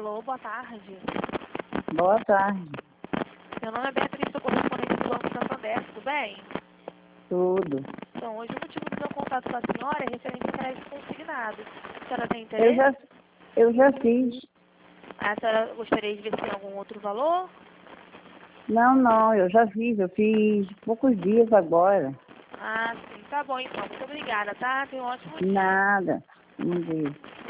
Alô, boa tarde. Boa tarde. Meu nome é Beatriz, sou correspondente do Banco Santander, tudo bem? Tudo. Então, hoje o motivo do meu contato com a senhora é referente a crédito consignado. A senhora tem Eu interesse? já, eu já fiz. A senhora gostaria de ver se tem algum outro valor? Não, eu já fiz. Eu fiz poucos dias agora. Ah, sim, tá bom então. Muito obrigada, tá? Tenha um ótimo dia. Nada. Não vi.